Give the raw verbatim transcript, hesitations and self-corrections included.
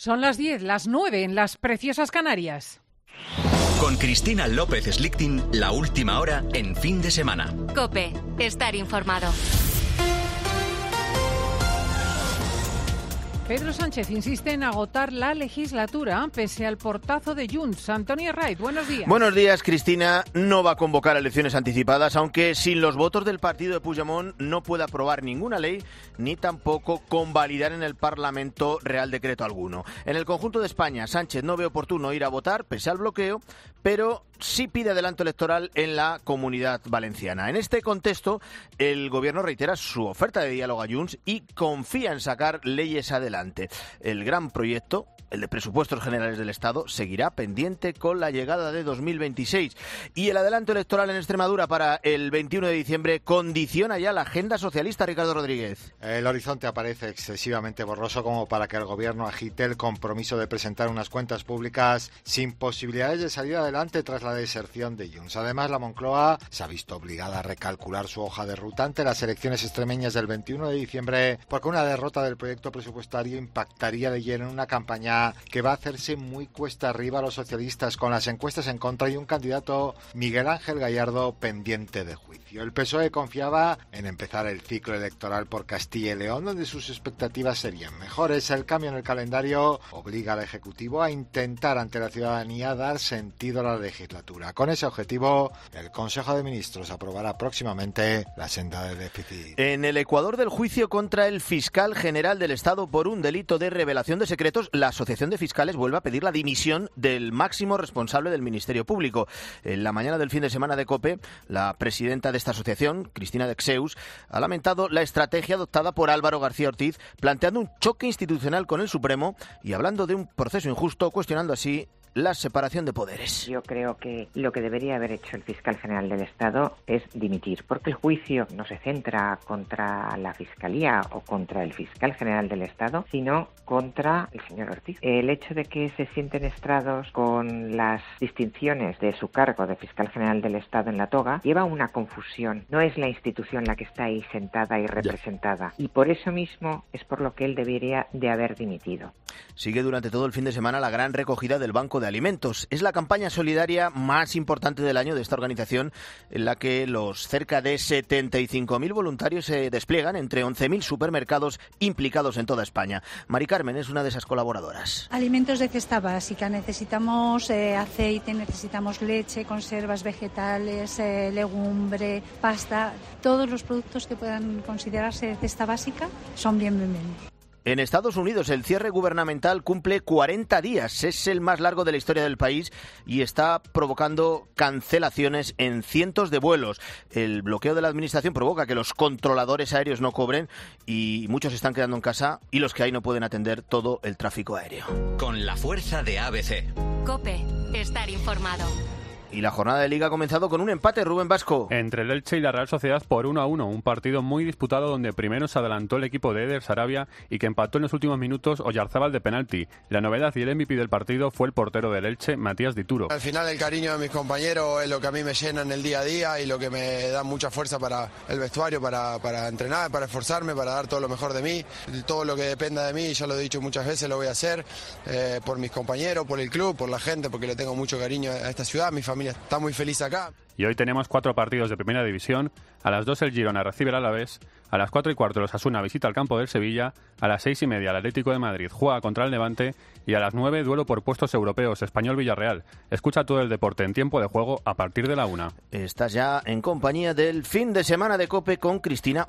Son las diez, las nueve en las preciosas Canarias. Con Cristina López Slichting, la última hora en fin de semana. COPE, estar informado. Pedro Sánchez insiste en agotar la legislatura pese al portazo de Junts. Antonio Herraiz, buenos días. Buenos días, Cristina. No va a convocar elecciones anticipadas, aunque sin los votos del partido de Puigdemont no puede aprobar ninguna ley ni tampoco convalidar en el Parlamento Real Decreto alguno. En el conjunto de España, Sánchez no ve oportuno ir a votar pese al bloqueo, pero sí pide adelanto electoral en la Comunidad Valenciana. En este contexto, el Gobierno reitera su oferta de diálogo a Junts y confía en sacar leyes adelante. El gran proyecto, el de presupuestos generales del Estado, seguirá pendiente con la llegada de dos mil veintiséis. Y el adelanto electoral en Extremadura para el veintiuno de diciembre condiciona ya la agenda socialista, Ricardo Rodríguez. El horizonte aparece excesivamente borroso como para que el Gobierno agite el compromiso de presentar unas cuentas públicas sin posibilidades de salir adelante tras la deserción de Junts. Además, la Moncloa se ha visto obligada a recalcular su hoja de ruta ante las elecciones extremeñas del veintiuno de diciembre, porque una derrota del proyecto presupuestario impactaría de lleno en una campaña que va a hacerse muy cuesta arriba a los socialistas, con las encuestas en contra y un candidato, Miguel Ángel Gallardo, pendiente de juicio. El P S O E confiaba en empezar el ciclo electoral por Castilla y León, donde sus expectativas serían mejores. El cambio en el calendario obliga al Ejecutivo a intentar ante la ciudadanía dar sentido a la legislatura. Con ese objetivo, el Consejo de Ministros aprobará próximamente la senda de déficit. En el Ecuador del juicio contra el fiscal general del Estado por un delito de revelación de secretos, la Asociación de Fiscales vuelve a pedir la dimisión del máximo responsable del Ministerio Público. En la mañana del fin de semana de COPE, la presidenta de esta asociación, Cristina Dexeus, ha lamentado la estrategia adoptada por Álvaro García Ortiz, planteando un choque institucional con el Supremo y hablando de un proceso injusto, cuestionando así la separación de poderes. Yo creo que lo que debería haber hecho el fiscal general del Estado es dimitir, porque el juicio no se centra contra la Fiscalía o contra el fiscal general del Estado, sino contra el señor Ortiz. El hecho de que se sienten estrados con las distinciones de su cargo de fiscal general del Estado en la toga lleva a una confusión. No es la institución la que está ahí sentada y representada. Y por eso mismo es por lo que él debería de haber dimitido. Sigue durante todo el fin de semana la gran recogida del Banco de Alimentos. Es la campaña solidaria más importante del año de esta organización, en la que los cerca de setenta y cinco mil voluntarios se despliegan entre once mil supermercados implicados en toda España. Mari Carmen es una de esas colaboradoras. Alimentos de cesta básica. Necesitamos eh, aceite, necesitamos leche, conservas vegetales, eh, legumbre, pasta. Todos los productos que puedan considerarse de cesta básica son bienvenidos. En Estados Unidos, el cierre gubernamental cumple cuarenta días. Es el más largo de la historia del país y está provocando cancelaciones en cientos de vuelos. El bloqueo de la administración provoca que los controladores aéreos no cobren y muchos están quedando en casa y los que hay no pueden atender todo el tráfico aéreo. Con la fuerza de A B C. COPE, estar informado. Y la jornada de Liga ha comenzado con un empate, Rubén Vasco. Entre el Elche y la Real Sociedad por uno a uno, un partido muy disputado donde primero se adelantó el equipo de Eder Sarabia y que empató en los últimos minutos Oyarzábal de penalti. La novedad y el M V P del partido fue el portero del Elche, Matías Dituro. Al final el cariño de mis compañeros es lo que a mí me llena en el día a día y lo que me da mucha fuerza para el vestuario, para, para entrenar, para esforzarme, para dar todo lo mejor de mí. Todo lo que dependa de mí, ya lo he dicho muchas veces, lo voy a hacer eh, por mis compañeros, por el club, por la gente, porque le tengo mucho cariño a esta ciudad. Mi familia está muy feliz acá. Y hoy tenemos cuatro partidos de primera división. A las dos el Girona recibe al Alavés, a las cuatro y cuarto el Osasuna visita el campo del Sevilla, a las seis y media el Atlético de Madrid juega contra el Levante y a las nueve duelo por puestos europeos, Español-Villarreal. Escucha todo el deporte en tiempo de juego a partir de la una. Estás ya en compañía del fin de semana de COPE con Cristina